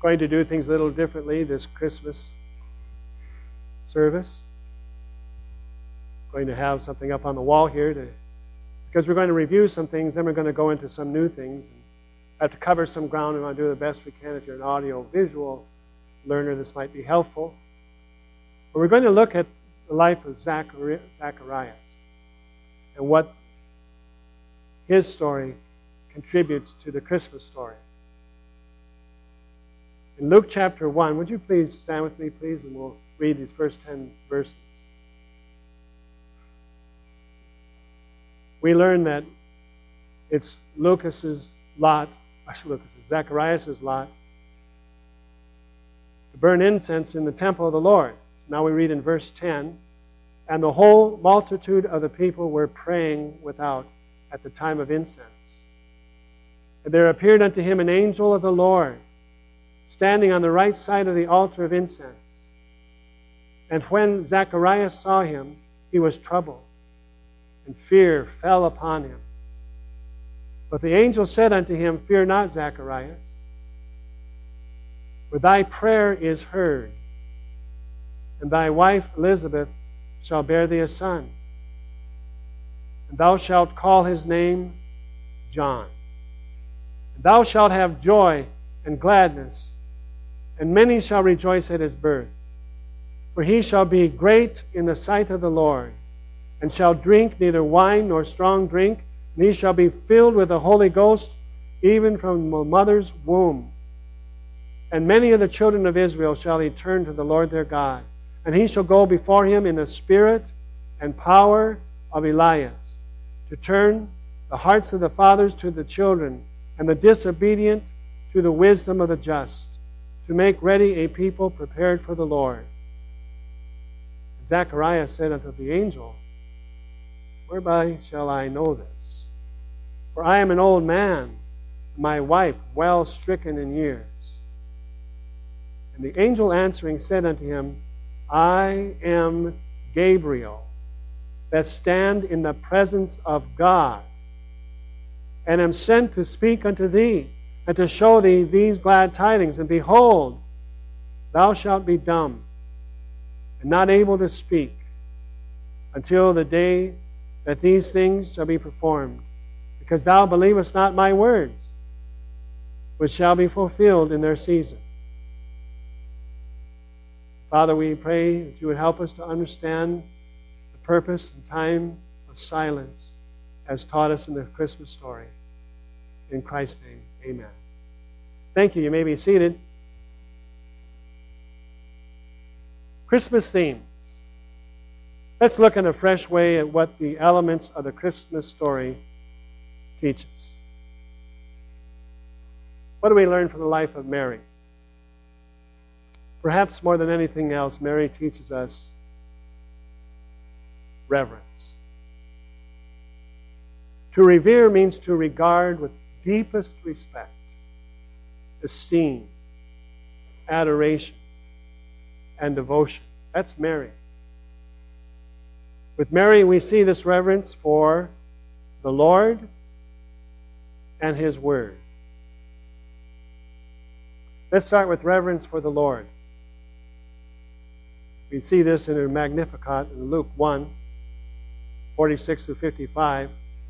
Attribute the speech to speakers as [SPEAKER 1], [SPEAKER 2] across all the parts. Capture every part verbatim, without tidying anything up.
[SPEAKER 1] going to do things a little differently this Christmas service. Going to have something up on the wall here to, because we're going to review some things, then we're going to go into some new things. And I have to cover some ground. We want to do the best we can. If you're an audio-visual learner, this might be helpful. But we're going to look at the life of Zacharias and what his story contributes to the Christmas story. In Luke chapter one, would you please stand with me, please, and we'll read these first ten verses. We learn that it's Lucas's lot, actually Lucas's, Zacharias' lot, to burn incense in the temple of the Lord. Now we read in verse ten, and the whole multitude of the people were praying without at the time of incense. And there appeared unto him an angel of the Lord, standing on the right side of the altar of incense. And when Zacharias saw him, he was troubled, and fear fell upon him. But the angel said unto him, Fear not, Zacharias, for thy prayer is heard, and thy wife Elizabeth shall bear thee a son, and thou shalt call his name John. And thou shalt have joy and gladness, and many shall rejoice at his birth. For he shall be great in the sight of the Lord, and shall drink neither wine nor strong drink, and he shall be filled with the Holy Ghost, even from the mother's womb. And many of the children of Israel shall he turn to the Lord their God. And he shall go before him in the spirit and power of Elias, to turn the hearts of the fathers to the children, and the disobedient to the wisdom of the just, to make ready a people prepared for the Lord. And Zacharias said unto the angel, Whereby shall I know this? For I am an old man, my wife well stricken in years. And the angel answering said unto him, I am Gabriel, that stand in the presence of God, and am sent to speak unto thee, and to show thee these glad tidings. And behold, thou shalt be dumb, and not able to speak, until the day that these things shall be performed, because thou believest not my words, which shall be fulfilled in their season. Father, we pray that you would help us to understand the purpose and time of silence as taught us in the Christmas story. In Christ's name, amen. Thank you. You may be seated. Christmas themes. Let's look in a fresh way at what the elements of the Christmas story teach us. What do we learn from the life of Mary? Perhaps more than anything else, Mary teaches us reverence. To revere means to regard with deepest respect, esteem, adoration, and devotion. That's Mary. With Mary, we see this reverence for the Lord and His Word. Let's start with reverence for the Lord. We see this in her Magnificat in Luke one, forty-six through fifty-five.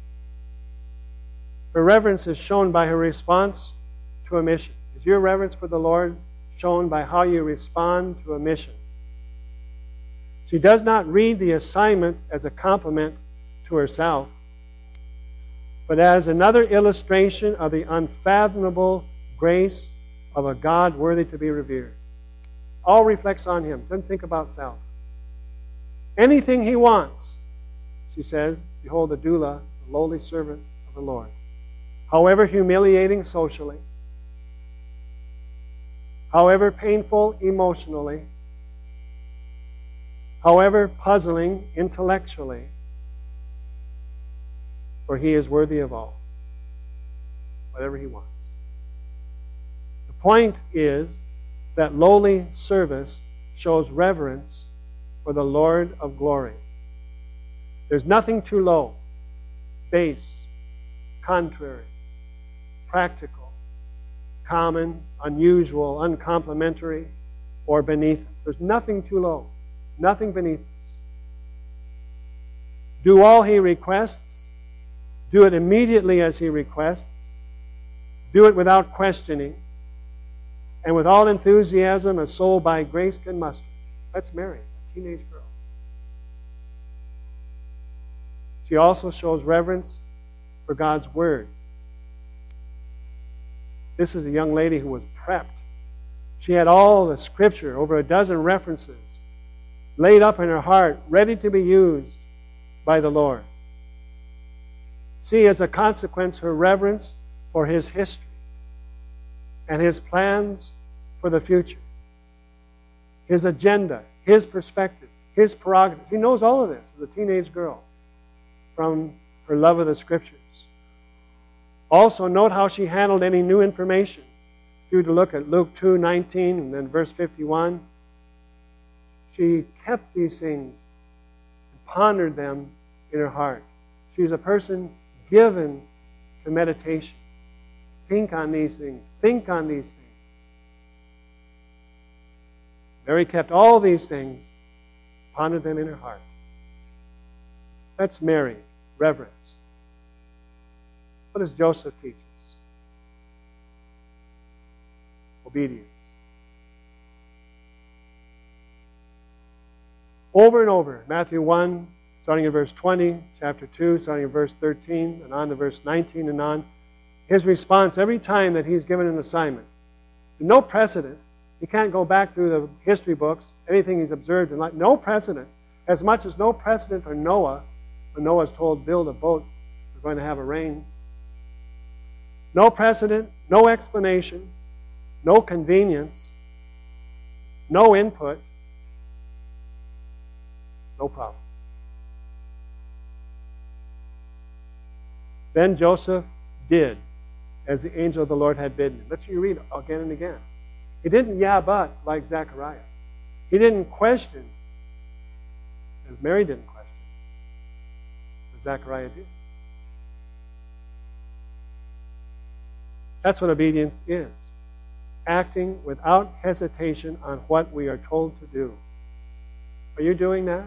[SPEAKER 1] Her reverence is shown by her response to a mission. Is your reverence for the Lord shown by how you respond to a mission? She does not read the assignment as a compliment to herself, but as another illustration of the unfathomable grace of a God worthy to be revered. All reflects on Him. Doesn't think about self. Anything He wants, she says, behold the doula, the lowly servant of the Lord. However humiliating socially, however painful emotionally, however puzzling intellectually, for He is worthy of all. Whatever He wants. The point is that lowly service shows reverence for the Lord of glory. There's nothing too low, base, contrary, practical, uncommon, unusual, uncomplimentary, or beneath us. There's nothing too low, nothing beneath us. Do all He requests. Do it immediately as He requests. Do it without questioning. And with all enthusiasm a soul by grace can muster. That's Mary, a teenage girl. She also shows reverence for God's Word. This is a young lady who was prepped. She had all the Scripture, over a dozen references, laid up in her heart, ready to be used by the Lord. See, as a consequence, her reverence for His history and His plans for the future, His agenda, His perspective, His prerogative. She knows all of this as a teenage girl from her love of the Scriptures. Also, note how she handled any new information. If you were to look at Luke two nineteen and then verse fifty-one, she kept these things and pondered them in her heart. She was a person given to meditation. Think on these things. Think on these things. Mary kept all these things, pondered them in her heart. That's Mary, reverence. What does Joseph teach us? Obedience. Over and over, Matthew one, starting in verse twenty, chapter two, starting in verse thirteen, and on to verse nineteen and on, his response every time that he's given an assignment. No precedent. He can't go back through the history books, anything he's observed in life. No precedent. As much as no precedent for Noah, when Noah's told, build a boat, we're going to have a rain. No precedent, no explanation, no convenience, no input, no problem. Then Joseph did as the angel of the Lord had bidden him. That's what you read again and again. He didn't yeah but like Zechariah. He didn't question as Mary didn't question, as Zechariah did. That's what obedience is. Acting without hesitation on what we are told to do. Are you doing that?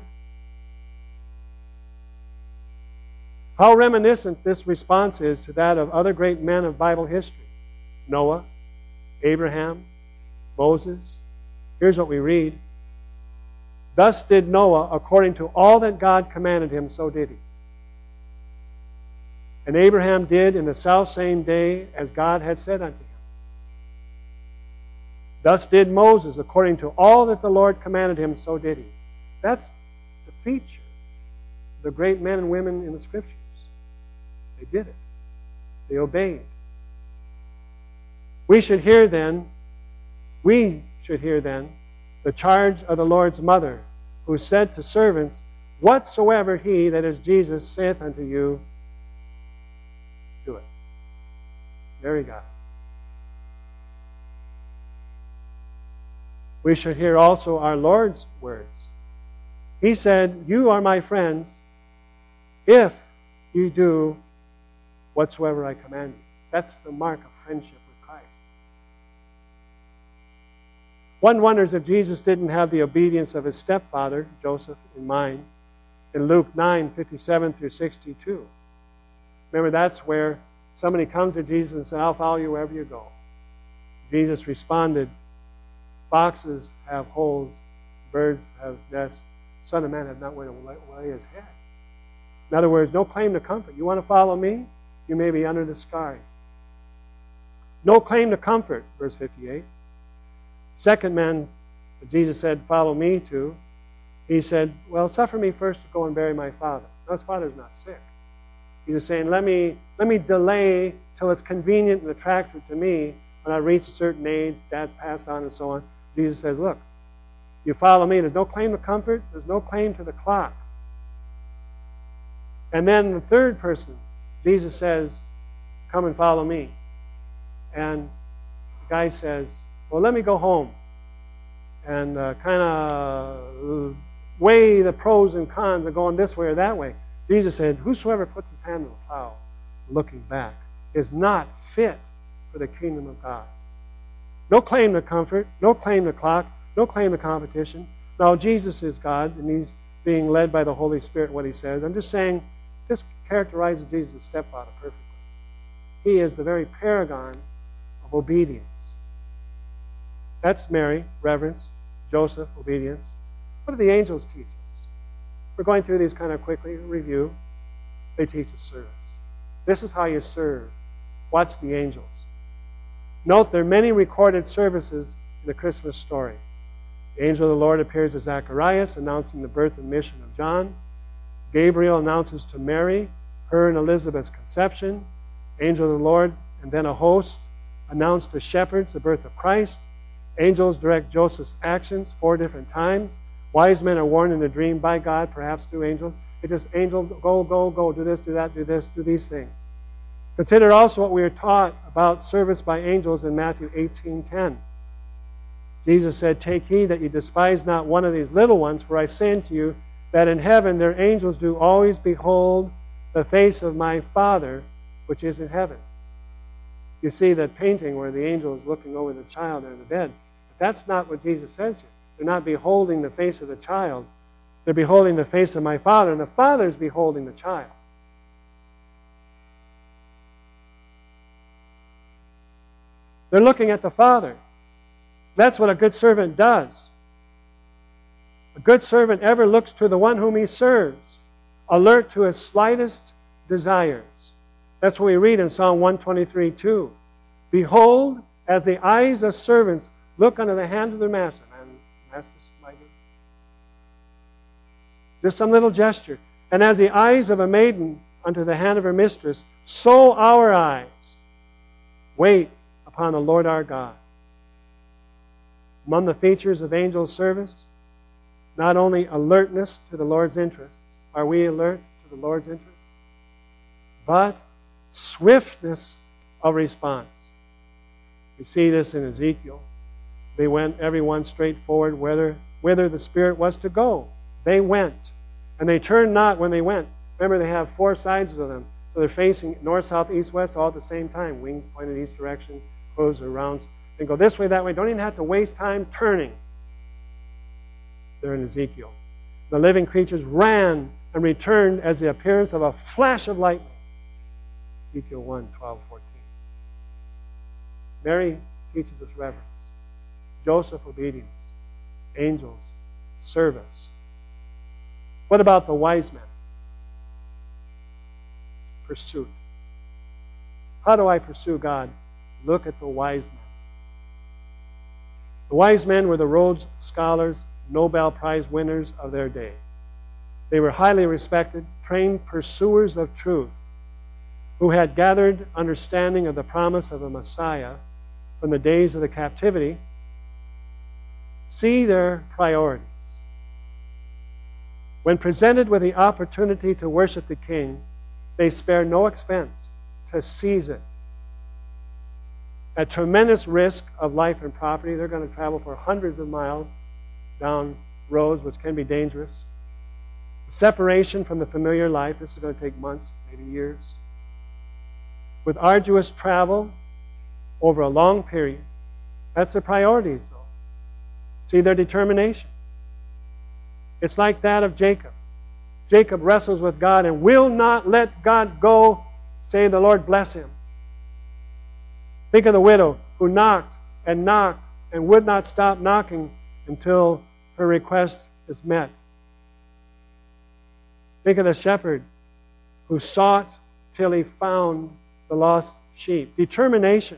[SPEAKER 1] How reminiscent this response is to that of other great men of Bible history. Noah, Abraham, Moses. Here's what we read. Thus did Noah according to all that God commanded him, so did he. And Abraham did in the selfsame day as God had said unto him. Thus did Moses according to all that the Lord commanded him, so did he. That's the feature of the great men and women in the Scriptures. They did it. They obeyed. We should hear then, we should hear then, the charge of the Lord's mother, who said to servants, whatsoever he, that is Jesus, saith unto you, do it. There you go. We should hear also our Lord's words. He said, you are my friends if you do whatsoever I command you. That's the mark of friendship with Christ. One wonders if Jesus didn't have the obedience of his stepfather, Joseph, in mind, in Luke nine, fifty-seven through sixty-two. Remember, that's where somebody comes to Jesus and says, I'll follow you wherever you go. Jesus responded, foxes have holes, birds have nests, Son of Man have not where to lay his head. In other words, no claim to comfort. You want to follow me? You may be under the skies. No claim to comfort, verse fifty-eight. Second man, Jesus said, follow me to, he said, well, suffer me first to go and bury my father. Now, his father's not sick. He's just saying, let me, let me delay till it's convenient and attractive to me when I reach a certain age, dad's passed on and so on. Jesus says, look, you follow me. There's no claim to comfort. There's no claim to the clock. And then the third person, Jesus says, come and follow me. And the guy says, well, let me go home and uh, kind of weigh the pros and cons of going this way or that way. Jesus said, whosoever puts his hand to the plow looking back is not fit for the kingdom of God. No claim to comfort, no claim to clock, no claim to competition. Now, Jesus is God, and he's being led by the Holy Spirit what he says. I'm just saying, this characterizes Jesus' stepfather perfectly. He is the very paragon of obedience. That's Mary, reverence. Joseph, obedience. What do the angels teach us? We're going through these kind of quickly in review. They teach us service. This is how you serve. Watch the angels. Note there are many recorded services in the Christmas story. The angel of the Lord appears to Zacharias, announcing the birth and mission of John. Gabriel announces to Mary her and Elizabeth's conception. Angel of the Lord, and then a host, announced to shepherds the birth of Christ. Angels direct Joseph's actions four different times. Wise men are warned in a dream by God, perhaps through angels. It just, angel, go, go, go, do this, do that, do this, do these things. Consider also what we are taught about service by angels in Matthew eighteen ten. Jesus said, "Take heed that you despise not one of these little ones, for I say unto you that in heaven their angels do always behold the face of my Father which is in heaven." You see that painting where the angel is looking over the child in the bed. But that's not what Jesus says here. They're not beholding the face of the child. They're beholding the face of my Father, and the Father is beholding the child. They're looking at the Father. That's what a good servant does. A good servant ever looks to the one whom he serves, alert to his slightest desires. That's what we read in Psalm one twenty-three two. Behold, as the eyes of servants look unto the hand of their master. Man, master's mighty. Just some little gesture. And as the eyes of a maiden unto the hand of her mistress, so our eyes wait upon the Lord our God. Among the features of angel service, not only alertness to the Lord's interests. Are we alert to the Lord's interests? But swiftness of response. We see this in Ezekiel. They went, everyone straight forward, whither, whither the Spirit was to go. They went. And they turned not when they went. Remember, they have four sides of them. So they're facing north, south, east, west all at the same time. Wings pointed each direction, clothes around. They go this way, that way. Don't even have to waste time turning. They're in Ezekiel. The living creatures ran and returned as the appearance of a flash of lightning. Ezekiel one, twelve, fourteen. Mary teaches us reverence. Joseph, obedience. Angels, service. What about the wise men? Pursuit. How do I pursue God? Look at the wise men. The wise men were the Rhodes Scholars, Nobel Prize winners of their day. They were highly respected, trained pursuers of truth who had gathered understanding of the promise of a Messiah from the days of the captivity. See their priorities. When presented with the opportunity to worship the King, they spare no expense to seize it. At tremendous risk of life and property, they're going to travel for hundreds of miles down roads which can be dangerous. Separation from the familiar life, this is going to take months, maybe years. With arduous travel over a long period, that's their priorities, though. See their determination. It's like that of Jacob. Jacob wrestles with God and will not let God go, saying, "The Lord bless him." Think of the widow who knocked and knocked and would not stop knocking until her request is met. Think of the shepherd who sought till he found the lost sheep. Determination.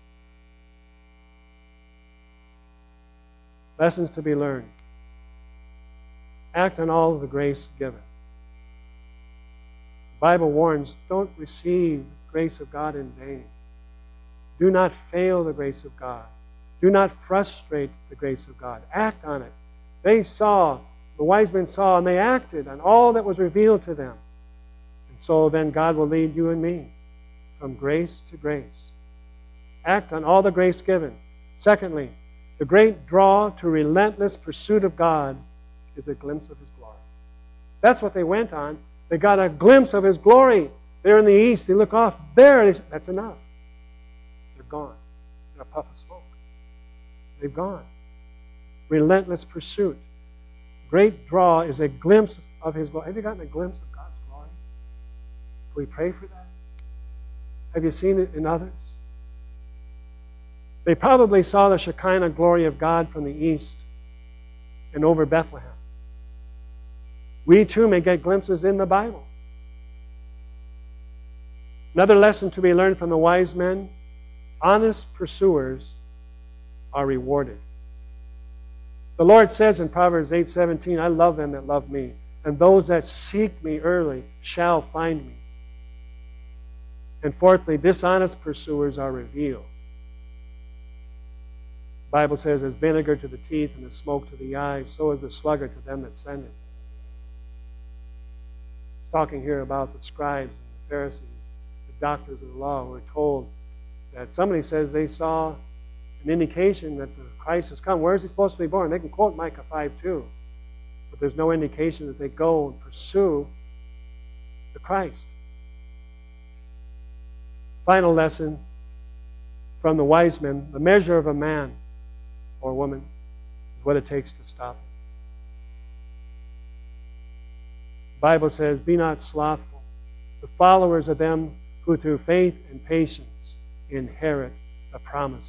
[SPEAKER 1] Lessons to be learned. Act on all of the grace given. The Bible warns, don't receive the grace of God in vain. Do not fail the grace of God. Do not frustrate the grace of God. Act on it. They saw, the wise men saw, and they acted on all that was revealed to them. And so then God will lead you and me from grace to grace. Act on all the grace given. Secondly, the great draw to relentless pursuit of God is a glimpse of His glory. That's what they went on. They got a glimpse of His glory. They're in the east. They look off. There, that's enough. They're gone in a puff of smoke. they've gone. Relentless pursuit. Great draw is a glimpse of His glory. Have you gotten a glimpse of God's glory? Can we pray for that? Have you seen it in others? They probably saw the Shekinah glory of God from the east and over Bethlehem. We too may get glimpses in the Bible. Another lesson to be learned from the wise men: honest pursuers are rewarded. The Lord says in Proverbs eight seventeen, I love them that love me, and those that seek me early shall find me. And fourthly, dishonest pursuers are revealed. The Bible says, as vinegar to the teeth and as smoke to the eyes, so is the sluggard to them that send it. It's talking here about the scribes and the Pharisees, the doctors of the law, who are told that somebody says they saw an indication that the Christ has come. Where is He supposed to be born? They can quote Micah five two, but there's no indication that they go and pursue the Christ. Final lesson from the wise men: the measure of a man or woman is what it takes to stop it. The Bible says, be not slothful, the followers of them who through faith and patience inherit the promises.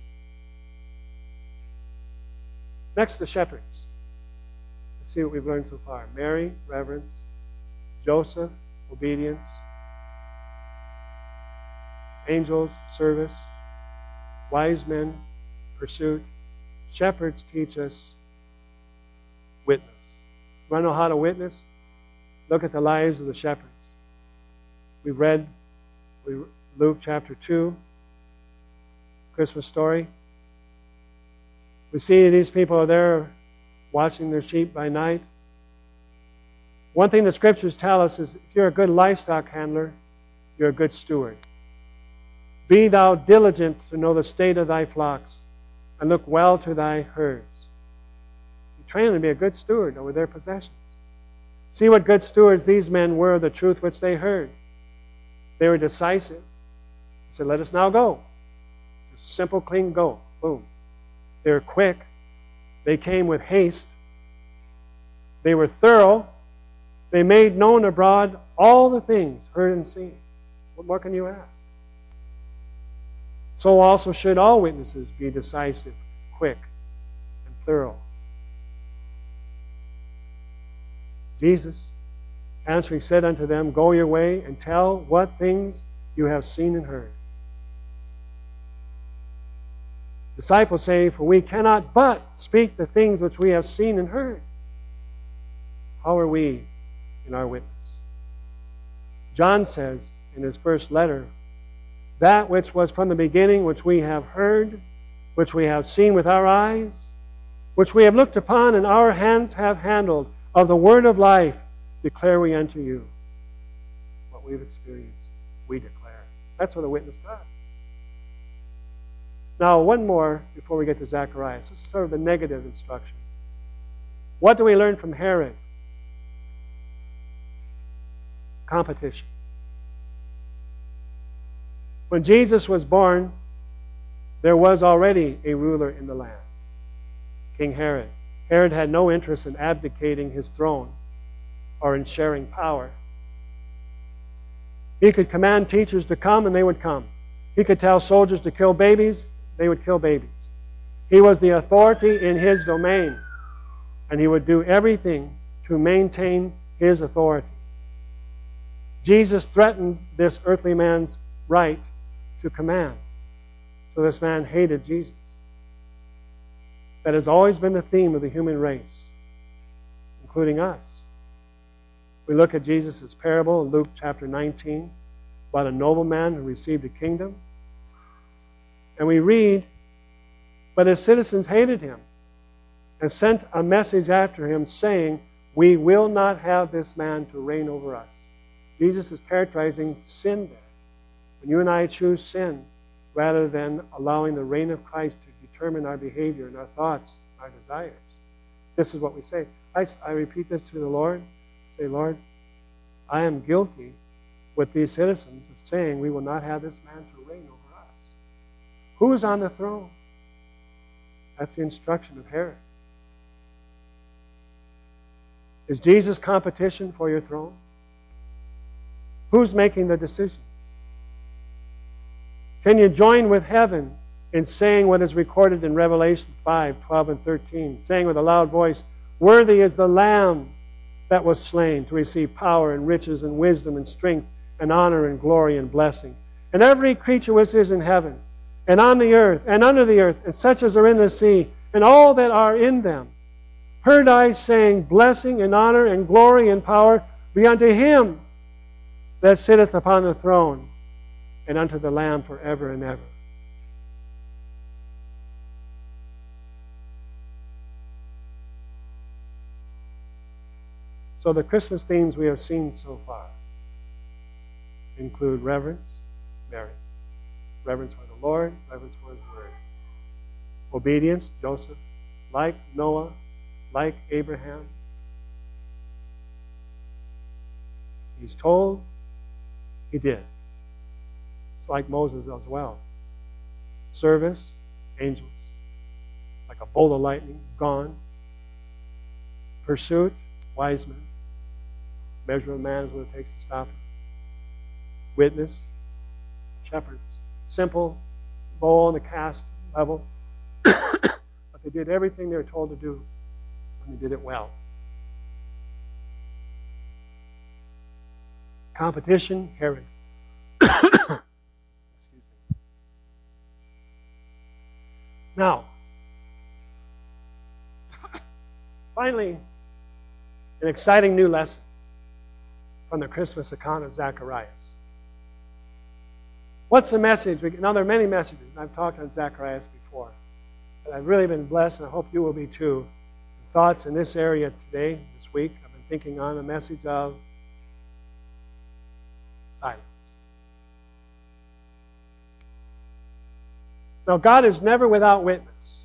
[SPEAKER 1] Next, the shepherds. Let's see what we've learned so far. Mary, reverence. Joseph, obedience. Angels, service. Wise men, pursuit. Shepherds teach us witness. You want to know how to witness? Look at the lives of the shepherds. We've read Luke chapter two, Christmas story. We see these people are there watching their sheep by night. One thing the Scriptures tell us is if you're a good livestock handler, you're a good steward. Be thou diligent to know the state of thy flocks, and look well to thy herds. You train them to be a good steward over their possessions. See what good stewards these men were of the truth which they heard. They were decisive. They said, let us now go. Just a simple, clean go. Boom. They were quick. They came with haste. They were thorough. They made known abroad all the things heard and seen. What more can you ask? So also should all witnesses be decisive, quick, and thorough. Jesus, answering, said unto them, go your way and tell what things you have seen and heard. Disciples say, for we cannot but speak the things which we have seen and heard. How are we in our witness? John says in his first letter, that which was from the beginning, which we have heard, which we have seen with our eyes, which we have looked upon and our hands have handled, of the word of life, declare we unto you. What we've experienced, we declare. That's what a witness does. Now, one more before we get to Zacharias. This is sort of the negative instruction. What do we learn from Herod? Competition. When Jesus was born, there was already a ruler in the land, King Herod. Herod had no interest in abdicating his throne or in sharing power. He could command teachers to come, and they would come. He could tell soldiers to kill babies, they would kill babies. He was the authority in his domain, and he would do everything to maintain his authority. Jesus threatened this earthly man's right to command. So this man hated Jesus. That has always been the theme of the human race, including us. We look at Jesus' parable in Luke chapter nineteen about a nobleman who received a kingdom. And we read, but his citizens hated him and sent a message after him saying, we will not have this man to reign over us. Jesus is characterizing sin there. When you and I choose sin rather than allowing the reign of Christ to determine our behavior and our thoughts, our desires, this is what we say. I, I repeat this to the Lord. Say, Lord, I am guilty with these citizens of saying we will not have this man to reign over us. Who is on the throne? That's the instruction of Herod. Is Jesus competition for your throne? Who's making the decision? Can you join with heaven in saying what is recorded in Revelation five, twelve, and thirteen, saying with a loud voice, "Worthy is the Lamb that was slain to receive power and riches and wisdom and strength and honor and glory and blessing. And every creature which is in heaven and on the earth and under the earth and such as are in the sea and all that are in them, heard I saying, blessing and honor and glory and power be unto him that sitteth upon the throne and unto the Lamb forever and ever." So the Christmas themes we have seen so far include reverence, Mary, reverence for the Lord, reverence for His Word. Obedience, Joseph, like Noah, like Abraham. He's told, he did. It's like Moses as well. Service, angels, like a bolt of lightning, gone. Pursuit, wise men. Measure of man is what it takes to stop him. Witness, shepherds. Simple, bow on the cast level. But they did everything they were told to do, and they did it well. Competition, Herod. Excuse me. Now, finally, an exciting new lesson from the Christmas account of Zacharias. What's the message? Now, there are many messages, and I've talked on Zacharias before. But I've really been blessed, and I hope you will be too. Thoughts in this area today, this week, I've been thinking on the message of silence. Now, God is never without witness.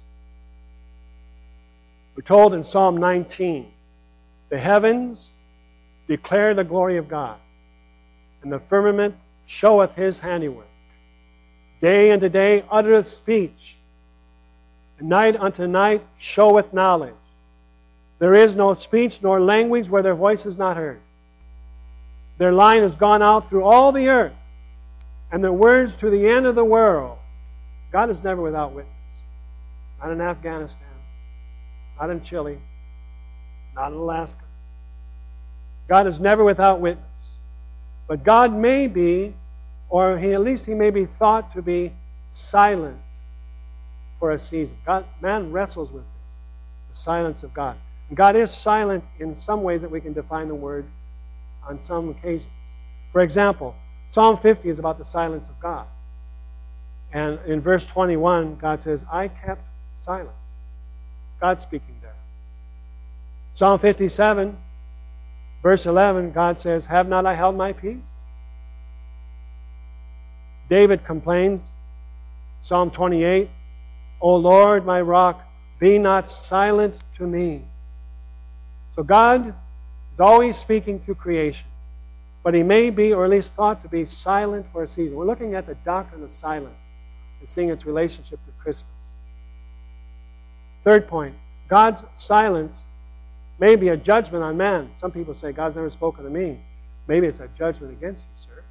[SPEAKER 1] We're told in Psalm nineteen, the heavens declare the glory of God, and the firmament showeth His handiwork. Day unto day uttereth speech, and night unto night showeth knowledge. There is no speech nor language where their voice is not heard. Their line has gone out through all the earth, and their words to the end of the world. God is never without witness. Not in Afghanistan, not in Chile, not in Alaska. God is never without witness. But God may be, or he, at least he may be thought to be silent for a season. God, man wrestles with this, the silence of God. And God is silent in some ways that we can define the word on some occasions. For example, Psalm fifty is about the silence of God. And in verse twenty-one, God says, I kept silence. God speaking there. Psalm fifty-seven, verse eleven, God says, have not I held my peace? David complains, Psalm twenty-eight, O Lord, my rock, be not silent to me. So God is always speaking through creation, but He may be, or at least thought to be, silent for a season. We're looking at the doctrine of silence and seeing its relationship to Christmas. Third point, God's silence may be a judgment on man. Some people say, God's never spoken to me. Maybe it's a judgment against you, sir.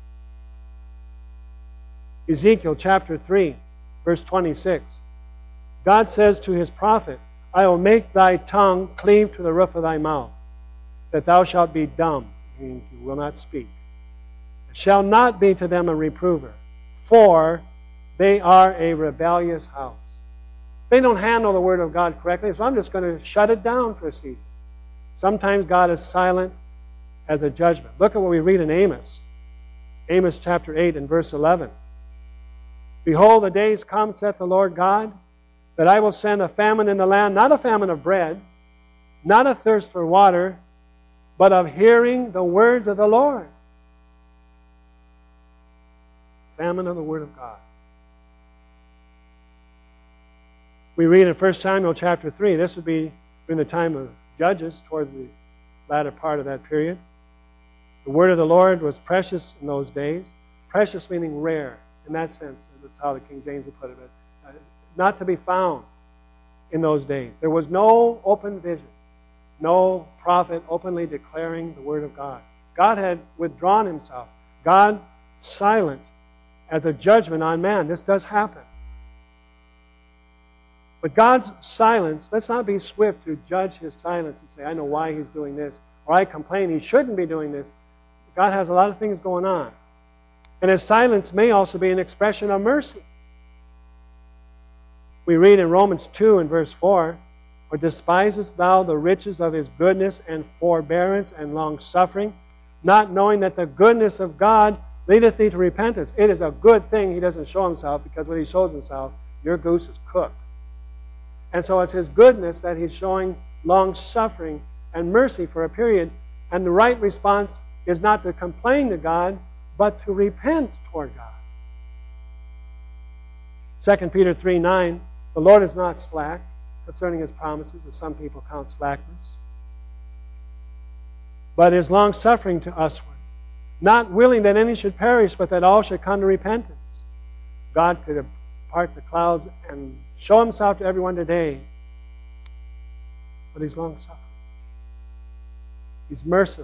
[SPEAKER 1] Ezekiel chapter three, verse twenty-six. God says to His prophet, I will make thy tongue cleave to the roof of thy mouth, that thou shalt be dumb, meaning you will not speak. It shall not be to them a reprover, for they are a rebellious house. They don't handle the Word of God correctly, so I'm just going to shut it down for a season. Sometimes God is silent as a judgment. Look at what we read in Amos. Amos chapter eight and verse eleven. Behold, the days come, saith the Lord God, that I will send a famine in the land, not a famine of bread, not a thirst for water, but of hearing the words of the Lord. Famine of the Word of God. We read in First Samuel chapter three, this would be during the time of Judges, toward the latter part of that period. The word of the Lord was precious in those days. Precious meaning rare, in that sense. That's how the King James would put it. Uh, not to be found. in those days. There was no open vision, no prophet openly declaring the Word of God. God had withdrawn Himself. God silent as a judgment on man. This does happen. But God's silence, let's not be swift to judge His silence and say, I know why He's doing this, or I complain He shouldn't be doing this. God has a lot of things going on. And His silence may also be an expression of mercy. We read in Romans two and verse four, or despisest thou the riches of His goodness and forbearance and long-suffering, not knowing that the goodness of God leadeth thee to repentance. It is a good thing He doesn't show Himself, because when He shows Himself, your goose is cooked. And so it's His goodness that He's showing long-suffering and mercy for a period. And the right response is not to complain to God, but to repent toward God. Second Peter three nine, the Lord is not slack concerning His promises, as some people count slackness, but is long-suffering to usward, not willing that any should perish, but that all should come to repentance. God could part the clouds and show Himself to everyone today, but He's long-suffering. He's merciful.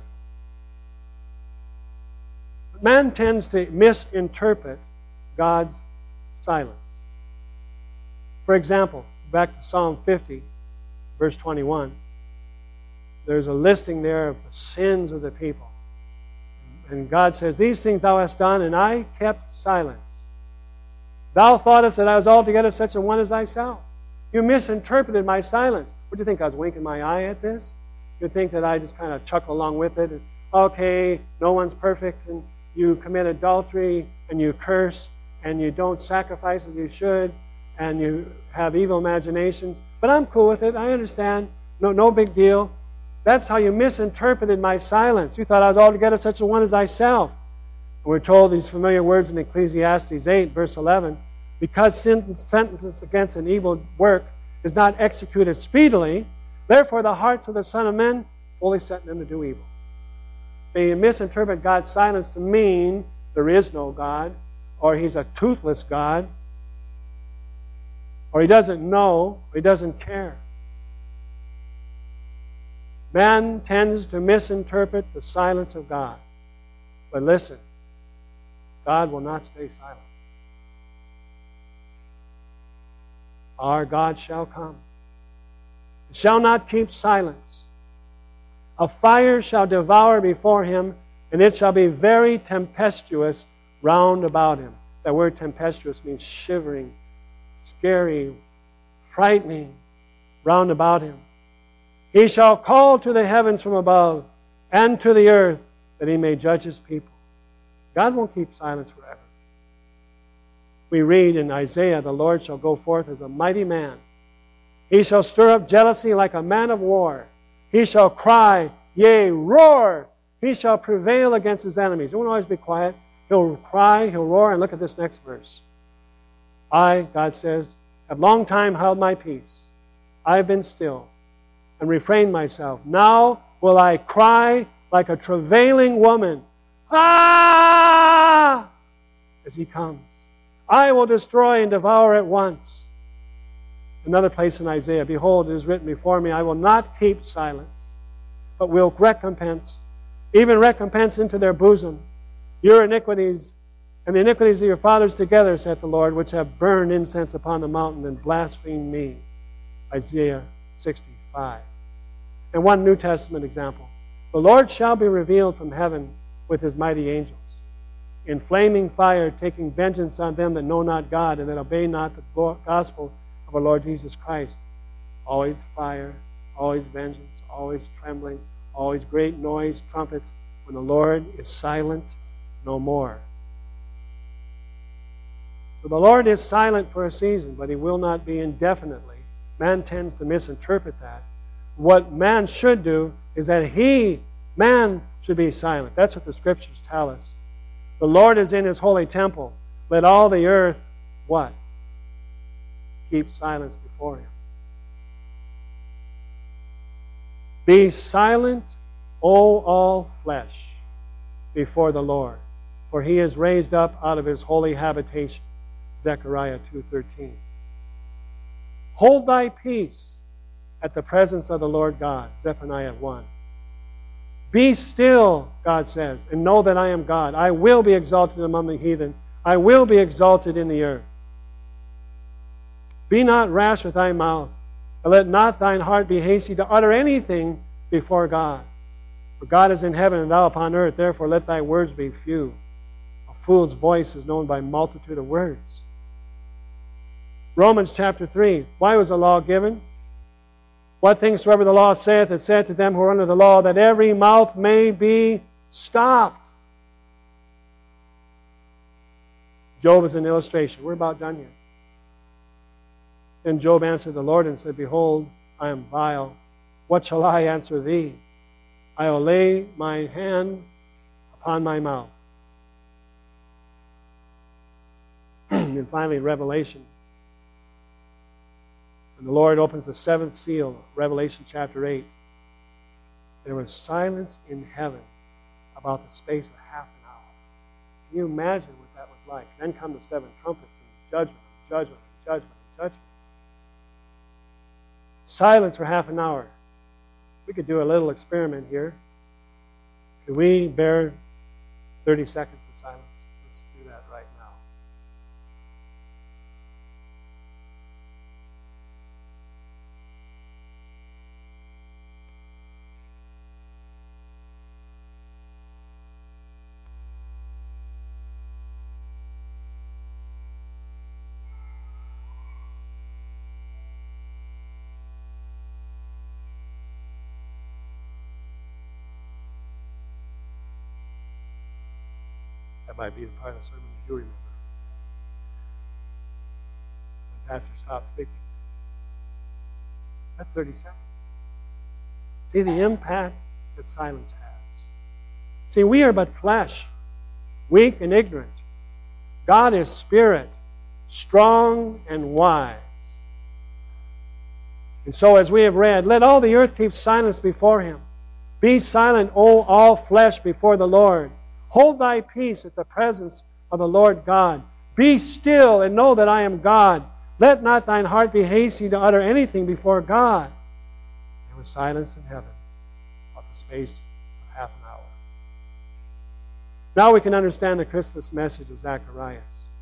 [SPEAKER 1] But man tends to misinterpret God's silence. For example, back to Psalm fifty, verse twenty-one. There's a listing there of the sins of the people. And God says, these things thou hast done, and I kept silence. Thou thoughtest that I was altogether such a one as thyself. You misinterpreted my silence. What do you think? I was winking my eye at this? You think that I just kind of chuckle along with it? And, okay, no one's perfect, and you commit adultery, and you curse, and you don't sacrifice as you should, and you have evil imaginations. But I'm cool with it. I understand. No, no big deal. That's how you misinterpreted my silence. You thought I was altogether such a one as thyself. And we're told these familiar words in Ecclesiastes eight, verse eleven. Because sentence against an evil work is not executed speedily, therefore the hearts of the Son of Men fully set them to do evil. They misinterpret God's silence to mean there is no God, or He's a toothless God, or He doesn't know, or He doesn't care. Man tends to misinterpret the silence of God. But listen, God will not stay silent. Our God shall come, and shall not keep silence. A fire shall devour before Him, and it shall be very tempestuous round about Him. That word tempestuous means shivering, scary, frightening, round about Him. He shall call to the heavens from above, and to the earth, that He may judge His people. God won't keep silence forever. We read in Isaiah, the Lord shall go forth as a mighty man. He shall stir up jealousy like a man of war. He shall cry, yea, roar. He shall prevail against His enemies. He won't always be quiet. He'll cry, He'll roar, and look at this next verse. I, God says, have long time held my peace. I have been still and refrained myself. Now will I cry like a travailing woman. Ah! As He comes. I will destroy and devour at once. Another place in Isaiah, behold, it is written before me, I will not keep silence, but will recompense, even recompense into their bosom, your iniquities and the iniquities of your fathers together, saith the Lord, which have burned incense upon the mountain and blasphemed me. Isaiah sixty-five. And one New Testament example. The Lord shall be revealed from heaven with His mighty angels, in flaming fire, taking vengeance on them that know not God and that obey not the gospel of our Lord Jesus Christ. Always fire, always vengeance, always trembling, always great noise, trumpets. When the Lord is silent, no more. So the Lord is silent for a season, but He will not be indefinitely. Man tends to misinterpret that. What man should do is that he, man, should be silent. That's what the Scriptures tell us. The Lord is in His holy temple. Let all the earth, what? Keep silence before Him. Be silent, O all flesh, before the Lord, for He is raised up out of His holy habitation. Zechariah two thirteen. Hold thy peace at the presence of the Lord God. Zephaniah one. Be still, God says, and know that I am God. I will be exalted among the heathen. I will be exalted in the earth. Be not rash with thy mouth, and let not thine heart be hasty to utter anything before God. For God is in heaven, and thou upon earth. Therefore let thy words be few. A fool's voice is known by multitude of words. Romans chapter three. Why was the law given? What things soever the law saith, it saith to them who are under the law, that every mouth may be stopped. Job is an illustration. We're about done here. Then Job answered the Lord and said, Behold, I am vile. What shall I answer thee? I will lay my hand upon my mouth. And finally, Revelation. When the Lord opens the seventh seal, Revelation chapter eight, there was silence in heaven about the space of half an hour. Can you imagine what that was like? Then come the seven trumpets and judgment, and judgment, and judgment, and judgment. Silence for half an hour. We could do a little experiment here. Could we bear thirty seconds of silence? Let's do that right now. That might be the part of the sermon you do remember. When the pastor stopped speaking. That's thirty seconds. See the impact that silence has. See, we are but flesh, weak and ignorant. God is spirit, strong and wise. And so as we have read, let all the earth keep silence before him. Be silent, O all flesh, before the Lord. Hold thy peace at the presence of the Lord God. Be still and know that I am God. Let not thine heart be hasty to utter anything before God. There was silence in heaven about the space of half an hour. Now we can understand the Christmas message of Zacharias.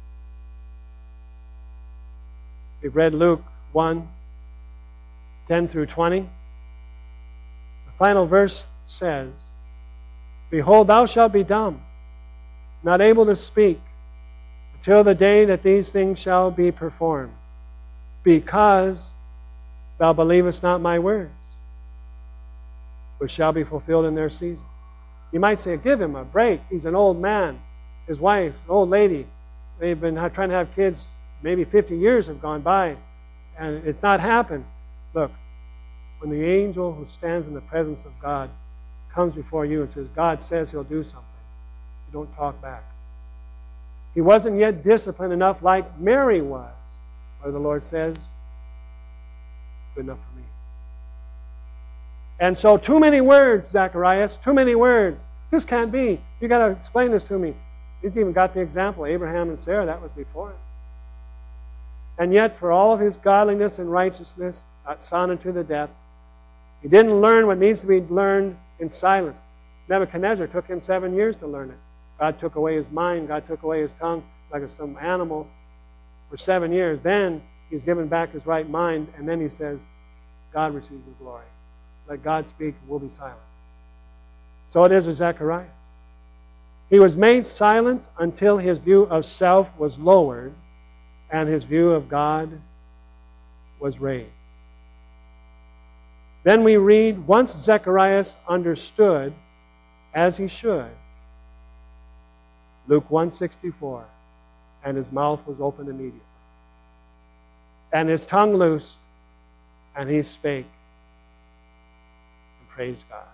[SPEAKER 1] We've read Luke one, ten through twenty. The final verse says, Behold, thou shalt be dumb, not able to speak, until the day that these things shall be performed, because thou believest not my words, which shall be fulfilled in their season. You might say, give him a break. He's an old man. His wife, an old lady, they've been trying to have kids, maybe fifty years have gone by, and it's not happened. Look, when the angel who stands in the presence of God comes before you and says, God says he'll do something, you don't talk back. He wasn't yet disciplined enough like Mary was, where the Lord says, good enough for me. And so, too many words, Zacharias, too many words. This can't be. You've got to explain this to me. He's even got the example, Abraham and Sarah, that was before him. And yet, for all of his godliness and righteousness, not sounded to the death, he didn't learn what needs to be learned in silence. Nebuchadnezzar took him seven years to learn it. God took away his mind. God took away his tongue like some animal for seven years. Then he's given back his right mind, and then he says, God receives the glory. Let God speak, and we'll be silent. So it is with Zacharias. He was made silent until his view of self was lowered and his view of God was raised. Then we read, once Zacharias understood, as he should, Luke one sixty-four, and his mouth was opened immediately, and his tongue loosed, and he spake and praised God.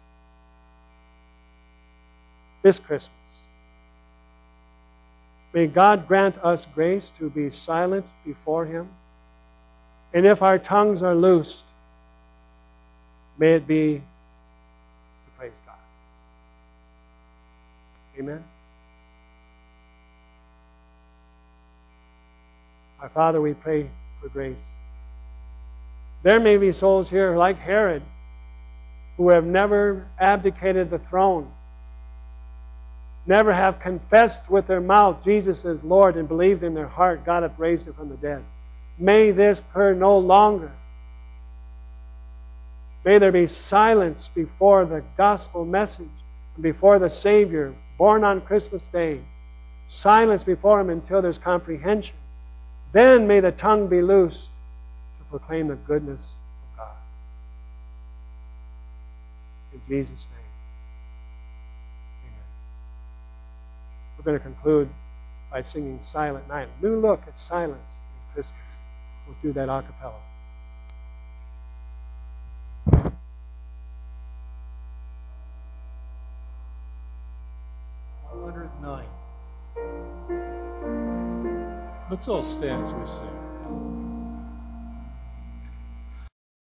[SPEAKER 1] This Christmas, may God grant us grace to be silent before him, and if our tongues are loosed, may it be to praise God. Amen. Our Father, we pray for grace. There may be souls here like Herod who have never abdicated the throne, never have confessed with their mouth Jesus is Lord and believed in their heart God hath raised him from the dead. May this occur no longer. May there be silence before the gospel message and before the Savior born on Christmas Day. Silence before Him until there's comprehension. Then may the tongue be loosed to proclaim the goodness of God. In Jesus' name, amen. We're going to conclude by singing Silent Night. New look at silence in Christmas. We'll do that a cappella.
[SPEAKER 2] one hundred nine. Let's all stand as we sing.